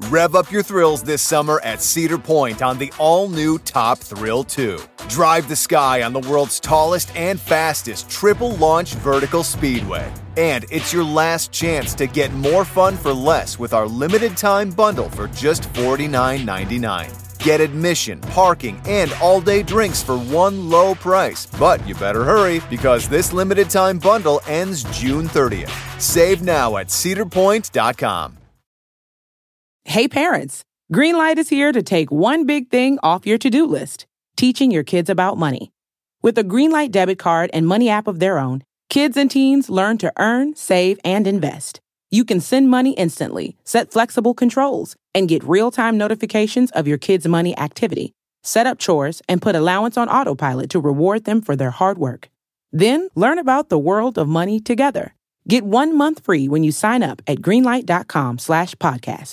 Rev up your thrills this summer at Cedar Point on the all-new Top Thrill 2. Drive the sky on the world's tallest and fastest triple-launch vertical speedway. And it's your last chance to get more fun for less with our limited-time bundle for just $49.99. Get admission, parking, and all-day drinks for one low price. But you better hurry because this limited-time bundle ends June 30th. Save now at cedarpoint.com. Hey parents, Greenlight is here to take one big thing off your to-do list, teaching your kids about money. With a Greenlight debit card and money app of their own, kids and teens learn to earn, save, and invest. You can send money instantly, set flexible controls, and get real-time notifications of your kids' money activity. Set up chores and put allowance on autopilot to reward them for their hard work. Then learn about the world of money together. Get 1 month free when you sign up at greenlight.com/podcast.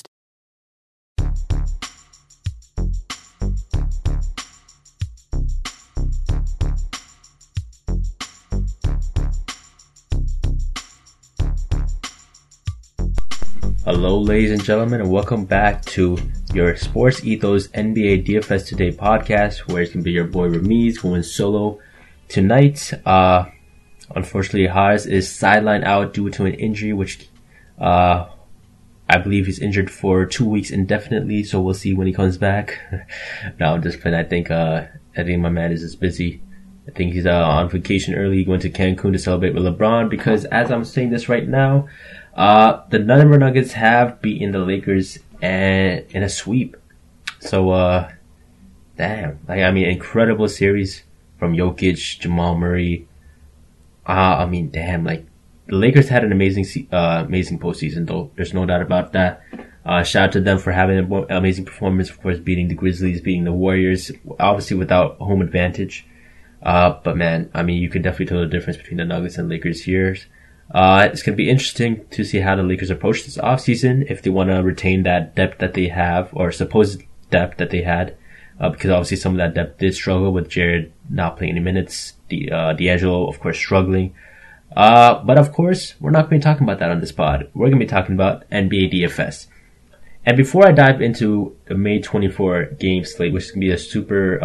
Hello, ladies and gentlemen, and welcome back to your Sports Ethos NBA DFS Today podcast, where it can be your boy Ramiz going solo tonight. Unfortunately, Haas is sidelined out due to an injury, which I believe he's injured for 2 weeks indefinitely, so we'll see when he comes back. No, I'm just playing. I think my man is just busy. I think he's on vacation early. He went to Cancun to celebrate with LeBron because, as I'm saying this right now, the Denver Nuggets have beaten the Lakers in a sweep. So, damn. Incredible series from Jokic, Jamal Murray. The Lakers had an amazing postseason, though. There's no doubt about that. Shout out to them for having an amazing performance, of course, beating the Grizzlies, beating the Warriors, obviously without home advantage. But man, you can definitely tell the difference between the Nuggets and Lakers here. It's going to be interesting to see how the Lakers approach this offseason, if they want to retain that depth that they have, or supposed depth that they had, because obviously some of that depth did struggle with Jared not playing any minutes, D'Angelo, of course, struggling. But of course, we're not going to be talking about that on this pod. We're going to be talking about NBA DFS. And before I dive into the May 24 game slate, which is going to be a super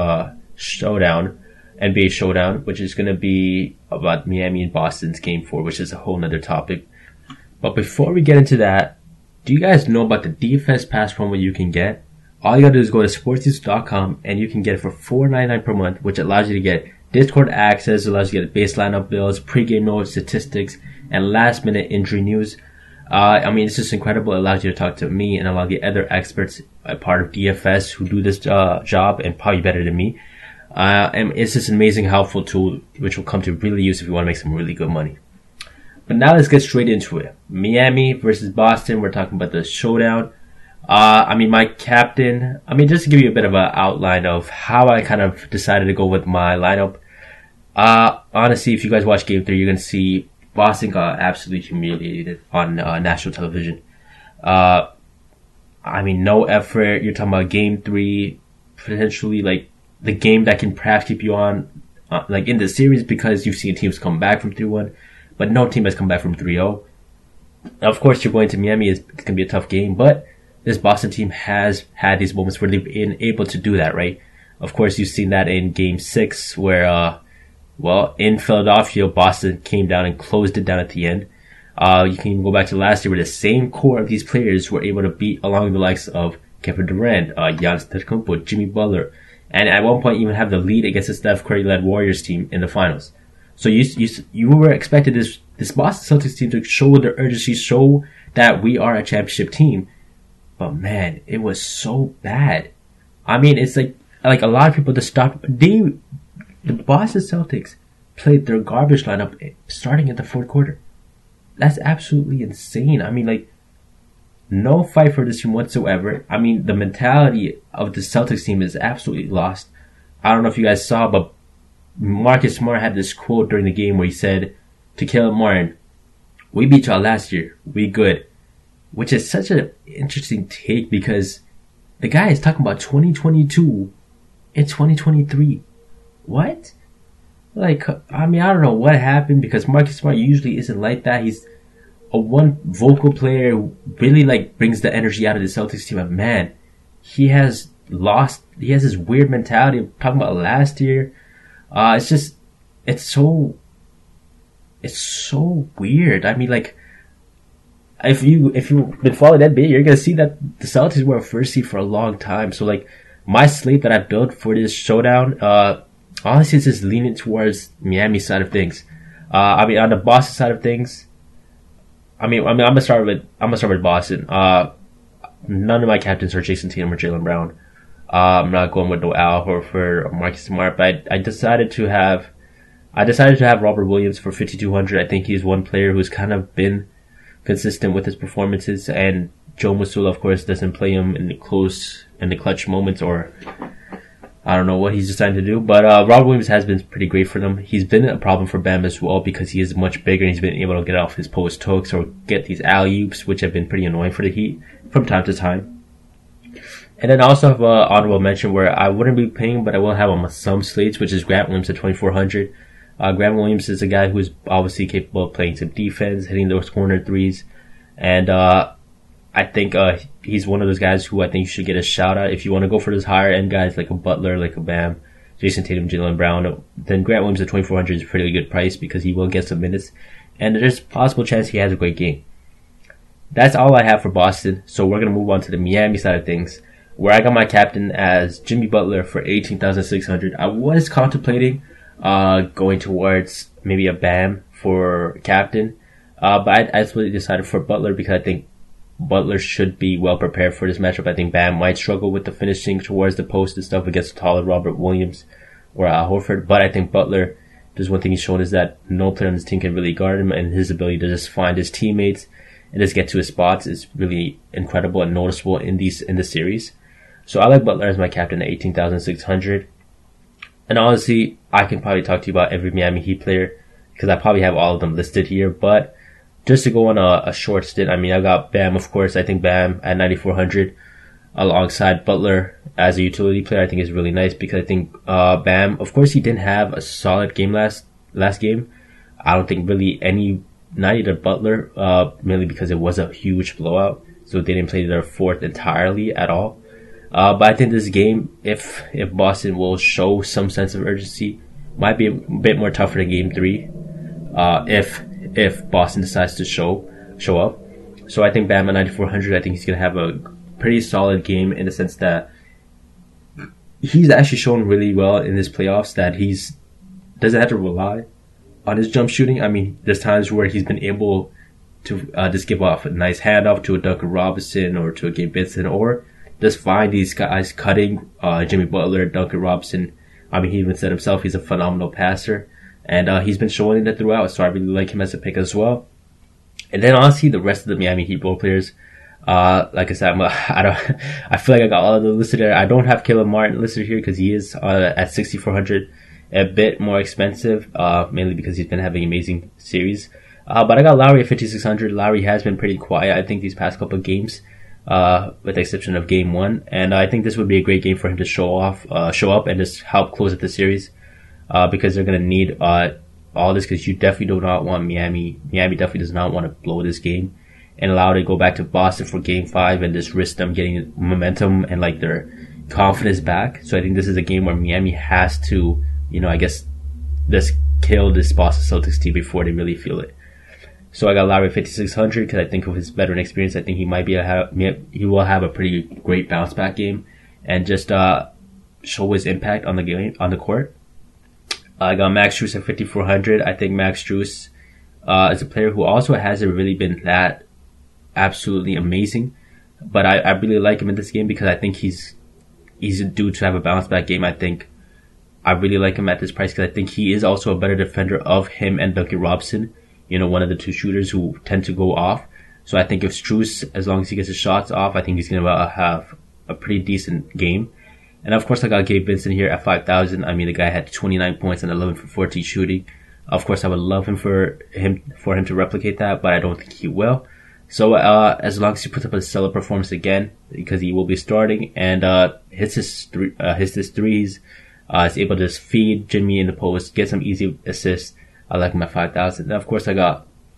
NBA showdown, which is going to be about Miami and Boston's Game 4, which is a whole nother topic. But before we get into that, do you guys know about the DFS Pass promo you can get? All you gotta do is go to sportsnews.com and you can get it for $4.99 per month, which allows you to get Discord access, allows you to get base lineup builds, pregame notes, statistics, and last minute injury news. It's just incredible. It allows you to talk to me and a lot of the other experts, a part of DFS, who do this job and probably better than me. And it's just an amazing, helpful tool, which will come to really use if you want to make some really good money. But now let's get straight into it. Miami versus Boston. We're talking about the showdown. My captain, just to give you a bit of an outline of how I kind of decided to go with my lineup. Honestly, if you guys watch Game 3, you're going to see Boston got absolutely humiliated on national television. No effort. You're talking about Game 3, potentially the game that can perhaps keep you on, in the series, because you've seen teams come back from 3-1, but no team has come back from 3-0. Of course, you're going to Miami. It's going to be a tough game, but this Boston team has had these moments where they've been able to do that, right? Of course, you've seen that in Game 6, where, in Philadelphia, Boston came down and closed it down at the end. You can go back to last year where the same core of these players were able to beat along the likes of Kevin Durant, Giannis Antetokounmpo, Jimmy Butler, and at one point even have the lead against the Steph Curry-led Warriors team in the finals. So you were expected this Boston Celtics team to show their urgency, show that we are a championship team. But man, it was so bad. It's like a lot of people just stopped. The Boston Celtics played their garbage lineup starting at the fourth quarter. That's absolutely insane. No fight for this team whatsoever. The mentality of the Celtics team is absolutely lost. I don't know if you guys saw, but Marcus Smart had this quote during the game where he said to Caleb Martin, "We beat y'all last year. We good." Which is such an interesting take because the guy is talking about 2022 and 2023. What? I don't know what happened because Marcus Smart usually isn't like that. a one vocal player who really like brings the energy out of the Celtics team. And man, he has this weird mentality. I'm talking about last year. It's so weird. I mean, like, if you've been following that NBA, you're gonna see that the Celtics were a first seed for a long time. So like, my slate that I built for this showdown, honestly, it's just leaning towards Miami side of things. I mean, on the Boston side of things, I'm gonna start with Boston. None of my captains are Jason Tatum or Jaylen Brown. I'm not going with no Al Horford or Marcus Smart, but I decided to have Robert Williams for 5,200. I think he's one player who's kind of been consistent with his performances, and Joe Mazzulla, of course, doesn't play him in the clutch moments, or I don't know what he's decided to do. But Robert Williams has been pretty great for them. He's been a problem for Bam as well because he is much bigger and he's been able to get off his post hooks or get these alley-oops, which have been pretty annoying for the Heat from time to time. And then I also have an honorable mention where I wouldn't be paying, but I will have on some slates, which is Grant Williams at 2,400. Grant Williams is a guy who is obviously capable of playing some defense, hitting those corner threes, and I think he's one of those guys who I think you should get a shout out. If you want to go for those higher end guys like a Butler, like a Bam, Jason Tatum, Jaylen Brown, then Grant Williams at 2,400 is a pretty good price because he will get some minutes, and there's a possible chance he has a great game. That's all I have for Boston, so we're going to move on to the Miami side of things, where I got my captain as Jimmy Butler for 18,600. I was contemplating going towards maybe a Bam for captain, but I absolutely decided for Butler because I think Butler should be well prepared for this matchup. I think Bam might struggle with the finishing towards the post and stuff against taller Robert Williams or Al Horford, but I think Butler, there's one thing he's shown is that no player on his team can really guard him, and his ability to just find his teammates and just get to his spots is really incredible and noticeable in the series. So I like Butler as my captain at 18,600. And honestly, I can probably talk to you about every Miami Heat player because I probably have all of them listed here. But just to go on a short stint, I mean, I got Bam, of course. I think Bam at 9,400 alongside Butler as a utility player, I think is really nice because I think Bam, of course, he didn't have a solid game last game. I don't think really not either Butler, mainly because it was a huge blowout. So they didn't play their fourth entirely at all. But I think this game, if Boston will show some sense of urgency, might be a bit more tougher than Game 3. If Boston decides to show up. So I think Bam at 9,400, I think he's gonna have a pretty solid game in the sense that he's actually shown really well in his playoffs that he's doesn't have to rely on his jump shooting. I mean, there's times where he's been able to just give off a nice handoff to a Duncan Robinson or to a Gabe Vincent, or just find these guys cutting Jimmy Butler, Duncan Robinson. I mean, he even said himself he's a phenomenal passer, and he's been showing that throughout. So I really like him as a pick as well. And then honestly, the rest of the Miami Heat role players, like I said, I feel like I got all of them listed there. I don't have Caleb Martin listed here because he is at 6,400, a bit more expensive, mainly because he's been having amazing series. But I got Lowry at 5,600. Lowry has been pretty quiet, I think, these past couple of games, with the exception of Game 1. And I think this would be a great game for him to show up and just help close out the series, because they're going to need all this, because you definitely do not want Miami definitely does not want to blow this game and allow it to go back to Boston for Game 5 and just risk them getting momentum and like their confidence back. So I think this is a game where Miami has to, I guess, just kill this Boston Celtics team before they really feel it. So I got Lowry at 5,600 because I think of his veteran experience, I think he will have a pretty great bounce back game and just show his impact on the game, on the court. I got Max Strus at 5,400. I think Max Strus is a player who also hasn't really been that absolutely amazing, but I really like him in this game because I think he's due to have a bounce back game. I think I really like him at this price because I think he is also a better defender of him and Duncan Robinson, one of the two shooters who tend to go off. So I think if Strus, as long as he gets his shots off, I think he's going to have a pretty decent game. And of course, I got Gabe Vincent here at 5,000. I mean, the guy had 29 points and 11 for 14 shooting. Of course, I would love for him to replicate that, but I don't think he will. So, as long as he puts up a stellar performance again, because he will be starting and, hits his threes, is able to just feed Jimmy in the post, get some easy assists. I like him at 5,000. And of course, I got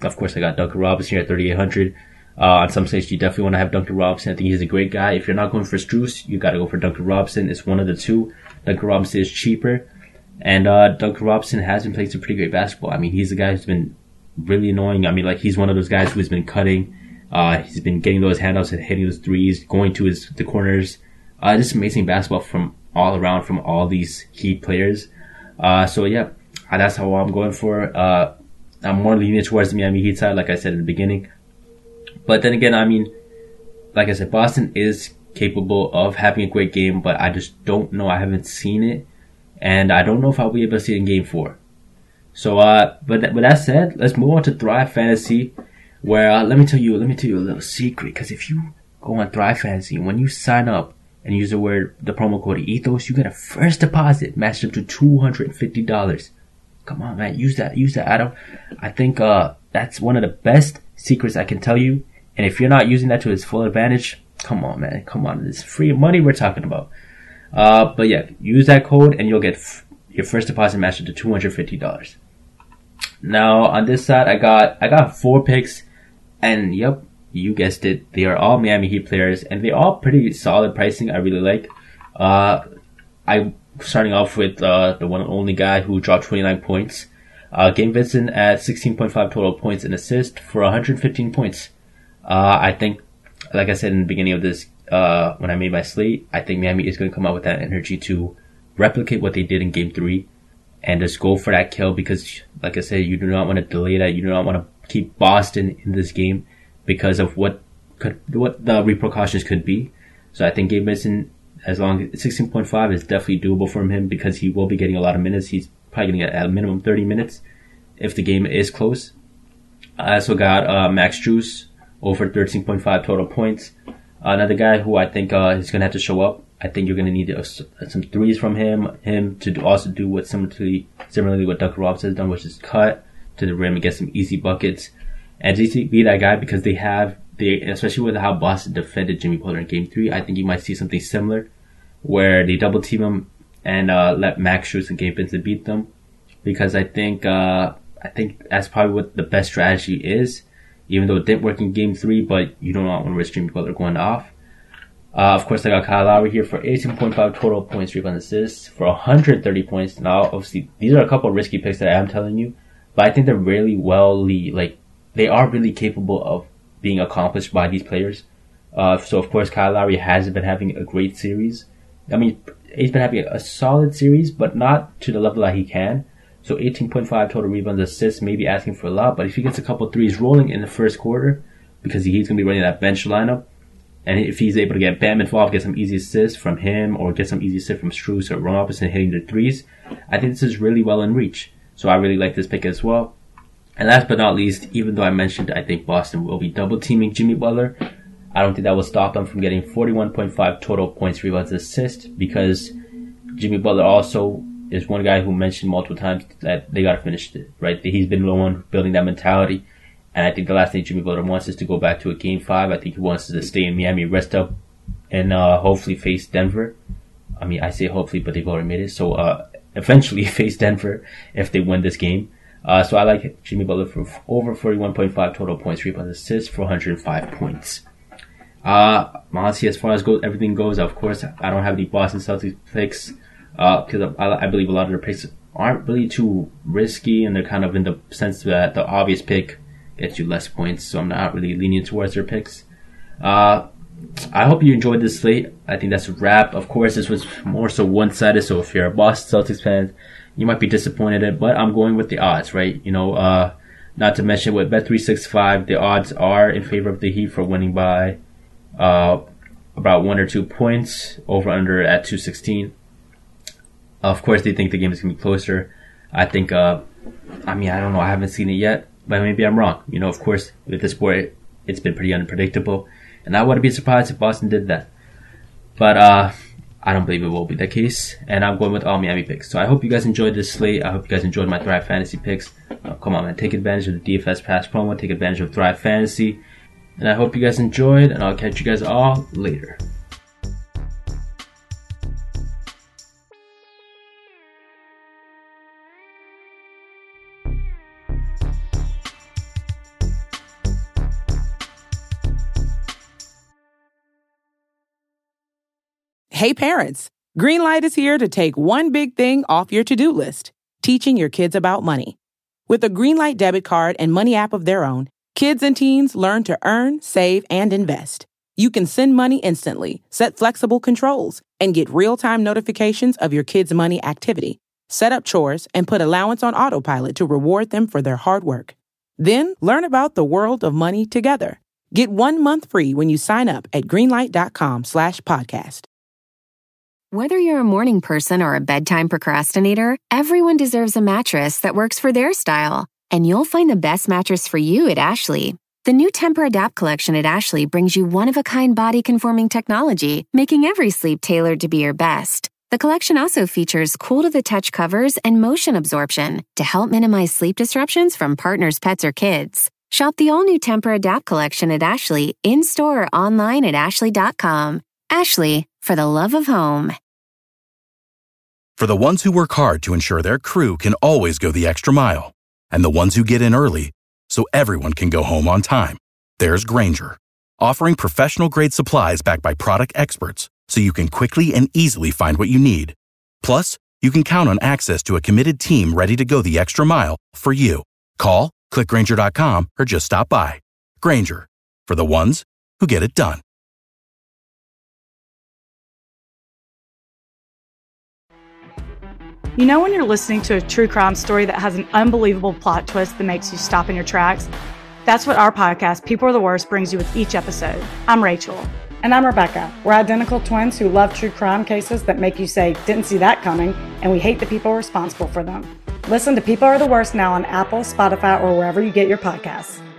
Of course, I got Duncan Robinson here at 3,800. On some stage, you definitely want to have Duncan Robinson. I think he's a great guy. If you're not going for Strus, you got to go for Duncan Robinson. It's one of the two. Duncan Robinson is cheaper. And Duncan Robinson has been playing some pretty great basketball. I mean, he's a guy who's been really annoying. I mean, like, he's one of those guys who's been cutting. He's been getting those handouts and hitting those threes, going to the corners. Just amazing basketball from all around from all these key players. So yeah, that's how I'm going for. I'm more leaning towards the Miami Heat side, like I said in the beginning. But then again, I mean, like I said, Boston is capable of having a great game, but I just don't know. I haven't seen it, and I don't know if I'll be able to see it in Game 4. So, but with that said, let's move on to Thrive Fantasy, where let me tell you a little secret. Because if you go on Thrive Fantasy, when you sign up and use the promo code ETHOS, you get a first deposit matched up to $250. Come on, man, use that, Adam. I think that's one of the best secrets I can tell you. And if you're not using that to its full advantage, come on, man. Come on. It's free money we're talking about. But yeah, use that code and you'll get your first deposit matched to $250. Now, on this side, I got 4 picks. And yep, you guessed it. They are all Miami Heat players. And they're all pretty solid pricing. I really like. I'm starting off with the one and only guy who dropped 29 points. Gabe Vincent at 16.5 total points and assists for 115 points. I think, like I said in the beginning of this, when I made my slate, I think Miami is going to come out with that energy to replicate what they did in Game 3 and just go for that kill because, like I said, you do not want to delay that. You do not want to keep Boston in this game because of what the repercussions could be. So I think Gabe Vincent, as long as 16.5 is definitely doable for him because he will be getting a lot of minutes. He's probably going to get at a minimum 30 minutes if the game is close. I also got Max Strus over 13.5 total points. Another guy who I think is going to have to show up. I think you're going to need some threes from him to also do what similarly what Duncan Robinson has done, which is cut to the rim and get some easy buckets. And just be that guy because they especially with how Boston defended Jimmy Butler in Game 3, I think you might see something similar where they double team him and let Max Strus and Gabe Vincent beat them because I think that's probably what the best strategy is. Even though it didn't work in Game 3, but you don't want to risk Jimmy Butler going off. Of course, I got Kyle Lowry here for 18.5 total points, rebounds, assists for 130 points. Now, obviously, these are a couple of risky picks that I am telling you, but I think they're really they are really capable of being accomplished by these players. So, of course, Kyle Lowry hasn't been having a great series. I mean, he's been having a solid series, but not to the level that he can. So 18.5 total rebounds, assists, maybe asking for a lot, but if he gets a couple threes rolling in the first quarter, because he's going to be running that bench lineup, and if he's able to get Bam involved, get some easy assists from him, or get some easy assists from Strus or Robinson hitting the threes, I think this is really well in reach. So I really like this pick as well. And last but not least, even though I mentioned I think Boston will be double teaming Jimmy Butler, I don't think that will stop them from getting 41.5 total points, rebounds, assists, because Jimmy Butler also is one guy who mentioned multiple times that they got to finish it, right? He's been the one building that mentality. And I think the last thing Jimmy Butler wants is to go back to a Game 5. I think he wants to stay in Miami, rest up, and hopefully face Denver. I mean, I say hopefully, but they've already made it. So eventually face Denver if they win this game. So I like Jimmy Butler for over 41.5 total points, rebounds, assists for 105 points. Honestly, as far as everything goes, of course, I don't have any Boston Celtics picks. Because I believe a lot of their picks aren't really too risky, and they're kind of in the sense that the obvious pick gets you less points, so I'm not really leaning towards their picks. I hope you enjoyed this slate. I think that's a wrap. Of course, this was more so one-sided, so if you're a Boston Celtics fan, you might be disappointed, but I'm going with the odds, right? You know, not to mention with Bet365, the odds are in favor of the Heat for winning by about 1 or 2 points, over under at 216. Of course, they think the game is going to be closer. I think, I don't know. I haven't seen it yet, but maybe I'm wrong. You know, of course, with this sport, it's been pretty unpredictable. And I wouldn't be surprised if Boston did that. But, I don't believe it will be the case. And I'm going with all Miami picks. So I hope you guys enjoyed this slate. I hope you guys enjoyed my Thrive Fantasy picks. Come on, man. Take advantage of the DFS Pass promo. Take advantage of Thrive Fantasy. And I hope you guys enjoyed. And I'll catch you guys all later. Hey parents, Greenlight is here to take one big thing off your to-do list, teaching your kids about money. With a Greenlight debit card and money app of their own, kids and teens learn to earn, save, and invest. You can send money instantly, set flexible controls, and get real-time notifications of your kids' money activity. Set up chores and put allowance on autopilot to reward them for their hard work. Then learn about the world of money together. Get 1 month free when you sign up at greenlight.com/podcast. Whether you're a morning person or a bedtime procrastinator, everyone deserves a mattress that works for their style. And you'll find the best mattress for you at Ashley. The new Tempur-Adapt collection at Ashley brings you one-of-a-kind body-conforming technology, making every sleep tailored to be your best. The collection also features cool-to-the-touch covers and motion absorption to help minimize sleep disruptions from partners, pets, or kids. Shop the all-new Tempur-Adapt collection at Ashley, in-store or online at ashley.com. Ashley, for the love of home. For the ones who work hard to ensure their crew can always go the extra mile, and the ones who get in early so everyone can go home on time, there's Grainger, offering professional-grade supplies backed by product experts so you can quickly and easily find what you need. Plus, you can count on access to a committed team ready to go the extra mile for you. Call, click Grainger.com, or just stop by. Grainger, for the ones who get it done. You know when you're listening to a true crime story that has an unbelievable plot twist that makes you stop in your tracks? That's what our podcast, People Are the Worst, brings you with each episode. I'm Rachel. And I'm Rebecca. We're identical twins who love true crime cases that make you say, didn't see that coming, and we hate the people responsible for them. Listen to People Are the Worst now on Apple, Spotify, or wherever you get your podcasts.